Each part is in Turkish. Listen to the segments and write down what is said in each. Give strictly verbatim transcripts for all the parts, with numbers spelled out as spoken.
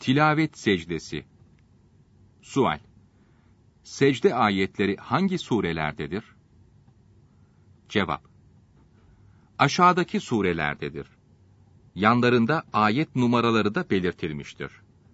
Tilavet secdesi. Sual: Secde ayetleri hangi surelerdedir? Cevap: Aşağıdaki surelerdedir. Yanlarında ayet numaraları da belirtilmiştir.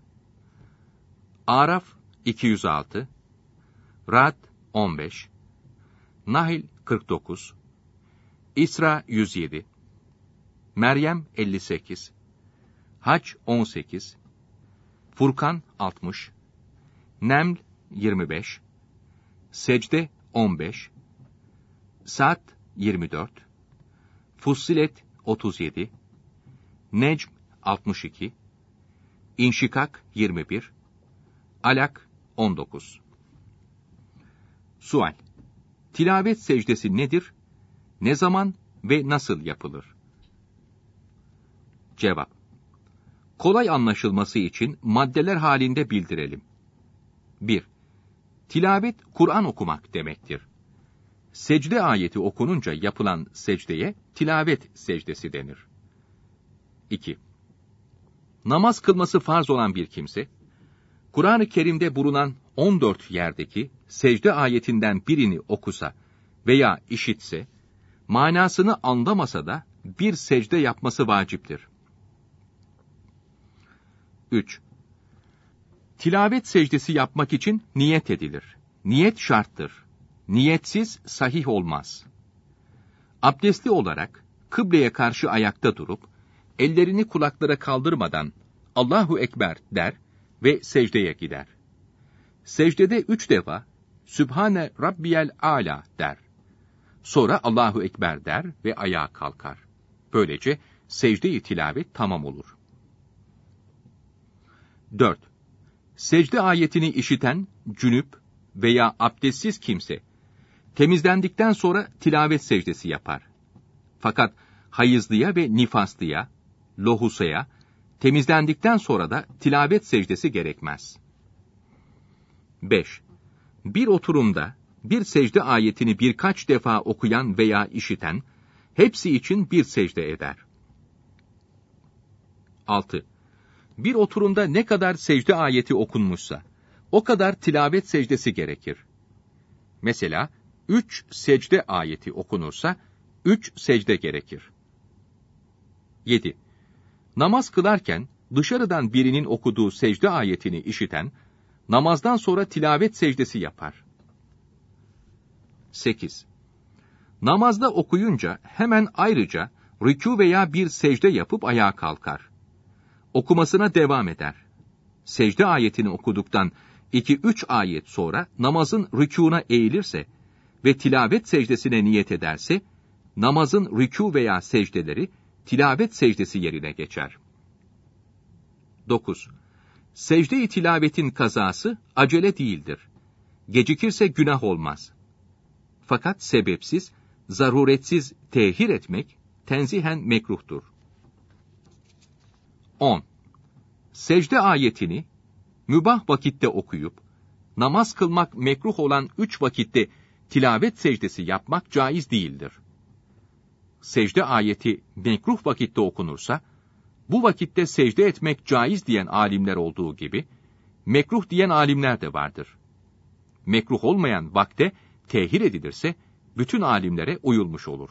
Araf iki yüz altı, Ra'd on beş, Nahl kırk dokuz, İsra yüz yedi, Meryem elli sekiz, Hac on sekiz, Furkan altmış, Neml yirmi beş, Secde on beş, Sa'd yirmi dört, Fussilet otuz yedi, Necm altmış iki, İnşikak yirmi bir, Alak on dokuz. Sual: Tilavet secdesi nedir? Ne zaman ve nasıl yapılır? Cevap: Kolay anlaşılması için maddeler halinde bildirelim. bir. Tilavet, Kur'an okumak demektir. Secde ayeti okununca yapılan secdeye tilavet secdesi denir. iki. Namaz kılması farz olan bir kimse, Kur'an-ı Kerim'de bulunan on dört yerdeki secde ayetinden birini okusa veya işitse, manasını anlamasa da bir secde yapması vaciptir. üç. Tilavet secdesi yapmak için niyet edilir. Niyet şarttır. Niyetsiz sahih olmaz. Abdestli olarak kıbleye karşı ayakta durup, ellerini kulaklara kaldırmadan Allahu Ekber der ve secdeye gider. Secdede üç defa Sübhane Rabbiyel Âlâ der. Sonra Allahu Ekber der ve ayağa kalkar. Böylece secde-i tilavet tamam olur. dört. Secde ayetini işiten cünüp veya abdestsiz kimse, temizlendikten sonra tilavet secdesi yapar. Fakat hayızlıya ve nifaslıya, lohusaya, temizlendikten sonra da tilavet secdesi gerekmez. beş. Bir oturumda bir secde ayetini birkaç defa okuyan veya işiten, hepsi için bir secde eder. altı. Bir oturumda ne kadar secde ayeti okunmuşsa, o kadar tilavet secdesi gerekir. Mesela, üç secde ayeti okunursa, üç secde gerekir. yedi. Namaz kılarken, dışarıdan birinin okuduğu secde ayetini işiten, namazdan sonra tilavet secdesi yapar. sekiz. Namazda okuyunca hemen ayrıca rükû veya bir secde yapıp ayağa kalkar. Okumasına devam eder. Secde ayetini okuduktan iki üç ayet sonra namazın rükûna eğilirse ve tilavet secdesine niyet ederse, namazın rükû veya secdeleri tilavet secdesi yerine geçer. dokuz. Secde-i tilavetin kazası acele değildir. Gecikirse günah olmaz. Fakat sebepsiz, zaruretsiz tehir etmek tenzihen mekruhtur. on. Secde ayetini mübah vakitte okuyup, namaz kılmak mekruh olan üç vakitte tilavet secdesi yapmak caiz değildir. Secde ayeti mekruh vakitte okunursa, bu vakitte secde etmek caiz diyen alimler olduğu gibi, mekruh diyen alimler de vardır. Mekruh olmayan vakte tehir edilirse, bütün alimlere uyulmuş olur.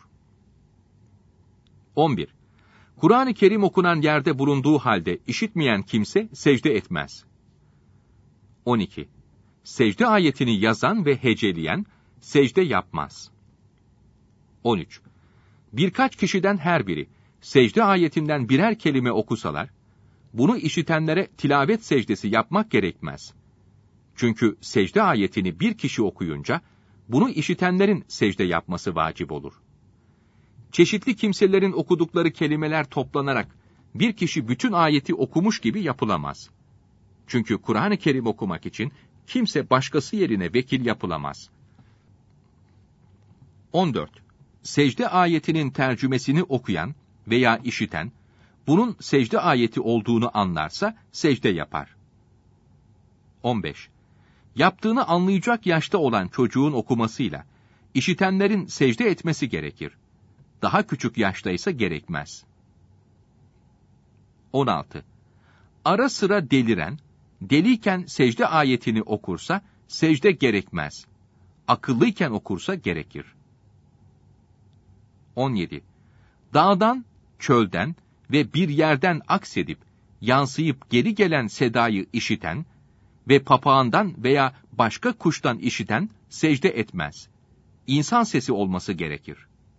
on bir. Kur'an-ı Kerim okunan yerde bulunduğu halde işitmeyen kimse secde etmez. on iki. Secde ayetini yazan ve heceleyen secde yapmaz. on üç. Birkaç kişiden her biri secde ayetinden birer kelime okusalar, bunu işitenlere tilavet secdesi yapmak gerekmez. Çünkü secde ayetini bir kişi okuyunca, bunu işitenlerin secde yapması vacip olur. Çeşitli kimselerin okudukları kelimeler toplanarak, bir kişi bütün ayeti okumuş gibi yapılamaz. Çünkü Kur'an-ı Kerim okumak için, kimse başkası yerine vekil yapılamaz. on dört. Secde ayetinin tercümesini okuyan veya işiten, bunun secde ayeti olduğunu anlarsa, secde yapar. on beş. Yaptığını anlayacak yaşta olan çocuğun okumasıyla, işitenlerin secde etmesi gerekir. Daha küçük yaşta ise gerekmez. on altı. ara sıra deliren, deliyken secde ayetini okursa, secde gerekmez. Akıllıyken okursa gerekir. on yedi. Dağdan, çölden ve bir yerden aksedip, yansıyıp geri gelen sedayı işiten ve papağandan veya başka kuştan işiten secde etmez. İnsan sesi olması gerekir.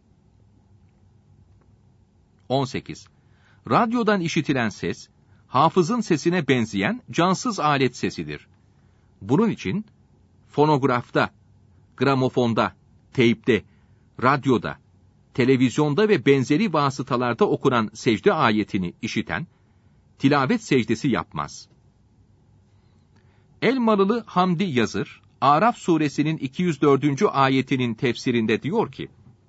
on sekiz. Radyodan işitilen ses, hafızın sesine benzeyen cansız alet sesidir. Bunun için, fonografta, gramofonda, teypte, radyoda, televizyonda ve benzeri vasıtalarda okunan secde ayetini işiten, tilavet secdesi yapmaz. Elmalılı Hamdi Yazır, Araf suresinin iki yüz dördüncü ayetinin tefsirinde diyor ki,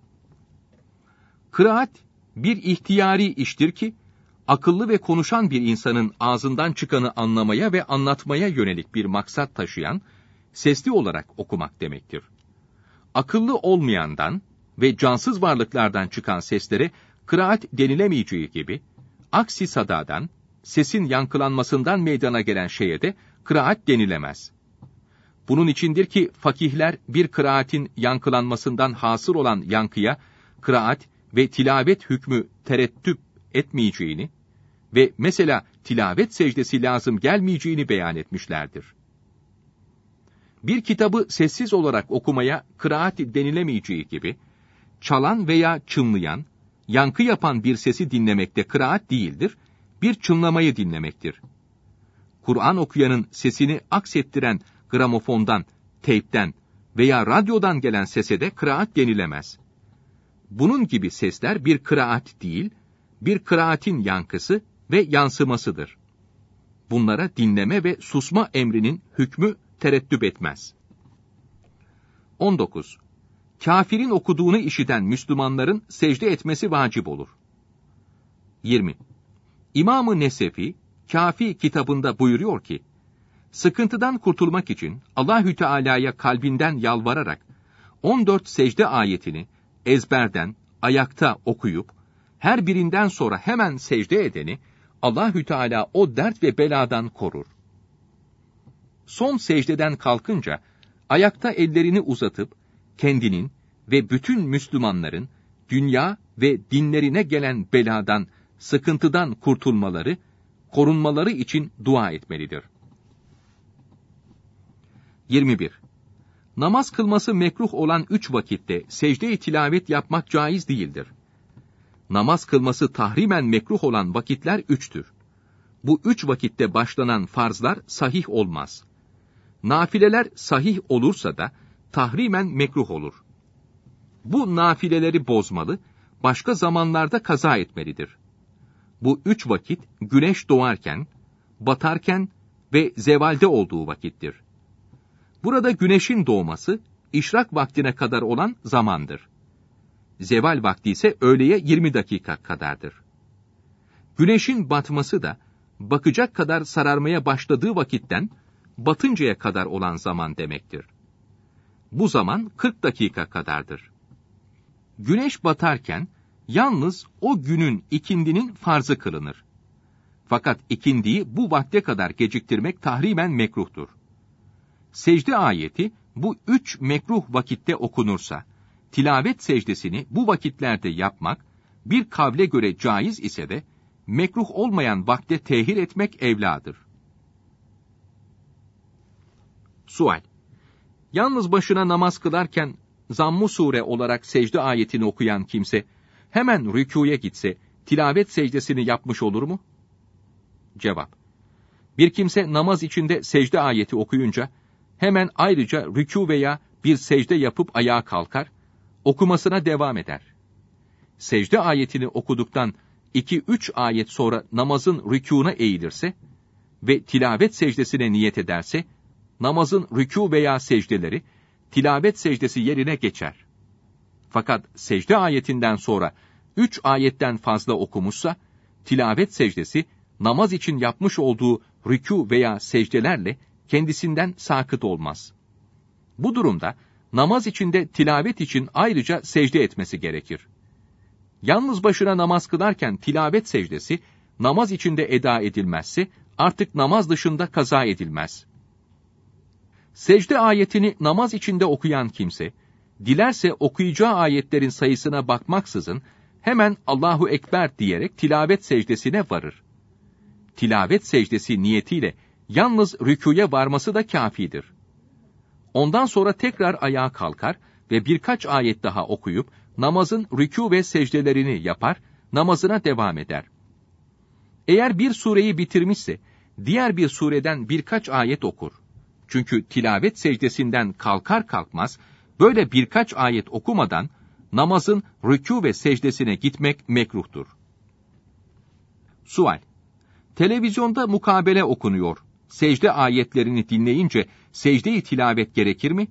kıraat bir ihtiyari iştir ki, akıllı ve konuşan bir insanın ağzından çıkanı anlamaya ve anlatmaya yönelik bir maksat taşıyan, sesli olarak okumak demektir. Akıllı olmayandan ve cansız varlıklardan çıkan seslere kıraat denilemeyeceği gibi, aksi sadadan, sesin yankılanmasından meydana gelen şeye de kıraat denilemez. Bunun içindir ki fakihler bir kıraatin yankılanmasından hasıl olan yankıya, kıraat ve tilavet hükmü tereddüt etmeyeceğini ve mesela tilavet secdesi lazım gelmeyeceğini beyan etmişlerdir. Bir kitabı sessiz olarak okumaya kıraat denilemeyeceği gibi, çalan veya çınlayan, yankı yapan bir sesi dinlemekte kıraat değildir, bir çınlamayı dinlemektir. Kur'an okuyanın sesini aksettiren gramofondan, teypten veya radyodan gelen sese de kıraat denilemez. Bunun gibi sesler bir kıraat değil, bir kıraatin yankısı ve yansımasıdır. Bunlara dinleme ve susma emrinin hükmü tereddüt etmez. on dokuz. Kafirin okuduğunu işiten Müslümanların secde etmesi vacip olur. yirmi. İmam-ı Nesefi, Kafi kitabında buyuruyor ki, sıkıntıdan kurtulmak için Allahü Teala'ya kalbinden yalvararak on dört secde ayetini ezberden, ayakta okuyup, her birinden sonra hemen secde edeni, Allahü Teala o dert ve beladan korur. Son secdeden kalkınca, ayakta ellerini uzatıp, kendinin ve bütün Müslümanların, dünya ve dinlerine gelen beladan, sıkıntıdan kurtulmaları, korunmaları için dua etmelidir. yirmi bir. Namaz kılması mekruh olan üç vakitte secde-i tilavet yapmak caiz değildir. Namaz kılması tahrimen mekruh olan vakitler üçtür. Bu üç vakitte başlanan farzlar sahih olmaz. Nafileler sahih olursa da tahrimen mekruh olur. Bu nafileleri bozmalı, başka zamanlarda kaza etmelidir. Bu üç vakit güneş doğarken, batarken ve zevalde olduğu vakittir. Burada güneşin doğması, işrak vaktine kadar olan zamandır. Zeval vakti ise öğleye yirmi dakika kadardır. Güneşin batması da, bakacak kadar sararmaya başladığı vakitten, batıncaya kadar olan zaman demektir. Bu zaman kırk dakika kadardır. Güneş batarken, yalnız o günün ikindinin farzı kılınır. Fakat ikindiyi bu vakte kadar geciktirmek tahrimen mekruhtur. Secde ayeti, bu üç mekruh vakitte okunursa, tilavet secdesini bu vakitlerde yapmak, bir kavle göre caiz ise de, mekruh olmayan vakte tehir etmek evladır. Sual: yalnız başına namaz kılarken, Zamm-ı Sure olarak secde ayetini okuyan kimse, hemen rükûya gitse, tilavet secdesini yapmış olur mu? Cevap: bir kimse namaz içinde secde ayeti okuyunca, hemen ayrıca rükû veya bir secde yapıp ayağa kalkar, okumasına devam eder. Secde ayetini okuduktan iki üç ayet sonra namazın rükûna eğilirse ve tilavet secdesine niyet ederse, namazın rükû veya secdeleri, tilavet secdesi yerine geçer. Fakat secde ayetinden sonra üç ayetten fazla okumuşsa, tilavet secdesi, namaz için yapmış olduğu rükû veya secdelerle kendisinden sakıt olmaz. Bu durumda, namaz içinde tilavet için ayrıca secde etmesi gerekir. Yalnız başına namaz kılarken tilavet secdesi, namaz içinde eda edilmezse, artık namaz dışında kaza edilmez. Secde ayetini namaz içinde okuyan kimse, dilerse okuyacağı ayetlerin sayısına bakmaksızın, hemen Allahu Ekber diyerek tilavet secdesine varır. Tilavet secdesi niyetiyle yalnız rükûya varması da kâfidir. Ondan sonra tekrar ayağa kalkar ve birkaç ayet daha okuyup, namazın rükû ve secdelerini yapar, namazına devam eder. Eğer bir sureyi bitirmişse, diğer bir sureden birkaç ayet okur. Çünkü tilavet secdesinden kalkar kalkmaz, böyle birkaç ayet okumadan, namazın rükû ve secdesine gitmek mekruhtur. Sual: Televizyonda mukabele okunuyor. Secde ayetlerini dinleyince secde-i tilavet gerekir mi?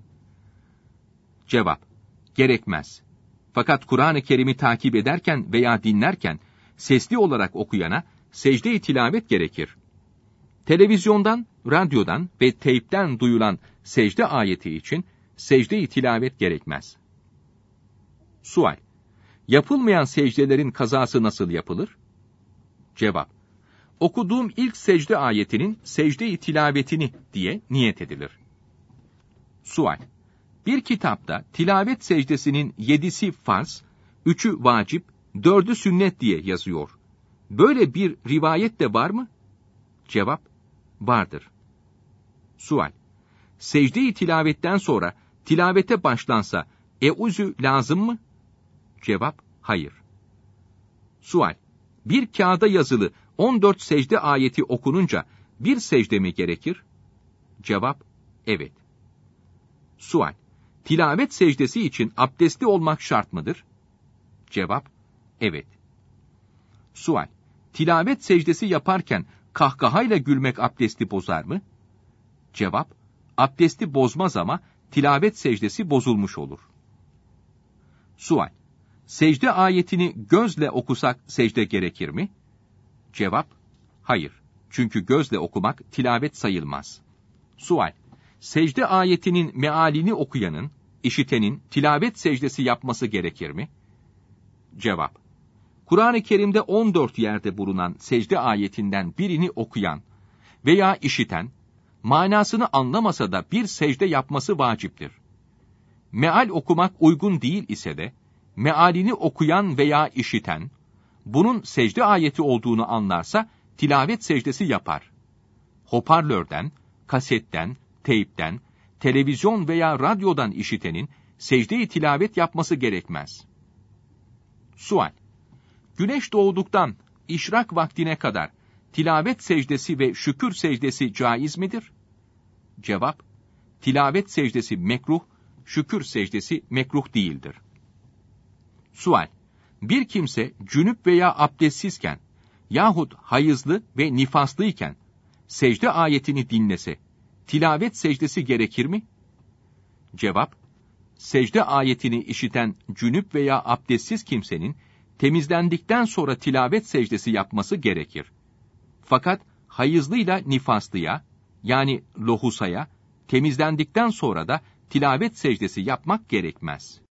Cevap: Gerekmez. Fakat Kur'an-ı Kerim'i takip ederken veya dinlerken sesli olarak okuyana secde-i tilavet gerekir. Televizyondan, radyodan ve teypten duyulan secde ayeti için secde-i tilavet gerekmez. Sual: Yapılmayan secdelerin kazası nasıl yapılır? Cevap: Okuduğum ilk secde ayetinin secde-i tilavetini diye niyet edilir. Sual: Bir kitapta tilavet secdesinin yedisi farz, üçü vacip, dördü sünnet diye yazıyor. Böyle bir rivayet de var mı? Cevap: Vardır. Sual: Secde-i tilavetten sonra tilavete başlansa euzü lazım mı? Cevap: Hayır. Sual: Bir kağıda yazılı on dört secde ayeti okununca bir secde mi gerekir? Cevap: Evet. Sual: Tilavet secdesi için abdestli olmak şart mıdır? Cevap: Evet. Sual: Tilavet secdesi yaparken kahkahayla gülmek abdesti bozar mı? Cevap: Abdesti bozmaz ama tilavet secdesi bozulmuş olur. Sual: Secde ayetini gözle okusak secde gerekir mi? Cevap: Hayır. Çünkü gözle okumak tilavet sayılmaz. Sual: Secde ayetinin mealini okuyanın, işitenin tilavet secdesi yapması gerekir mi? Cevap: Kur'an-ı Kerim'de on dört yerde bulunan secde ayetinden birini okuyan veya işiten, manasını anlamasa da bir secde yapması vaciptir. Meal okumak uygun değil ise de, mealini okuyan veya işiten, bunun secde ayeti olduğunu anlarsa, tilavet secdesi yapar. Hoparlörden, kasetten, teypten, televizyon veya radyodan işitenin, secde-i tilavet yapması gerekmez. Sual: Güneş doğduktan işrak vaktine kadar tilavet secdesi ve şükür secdesi caiz midir? Cevap: Tilavet secdesi mekruh, şükür secdesi mekruh değildir. Sual: Bir kimse cünüp veya abdestsizken yahut hayızlı ve nifaslıyken secde ayetini dinlese, tilavet secdesi gerekir mi? Cevap: Secde ayetini işiten cünüp veya abdestsiz kimsenin temizlendikten sonra tilavet secdesi yapması gerekir. Fakat hayızlıyla nifaslıya, yani lohusaya, temizlendikten sonra da tilavet secdesi yapmak gerekmez.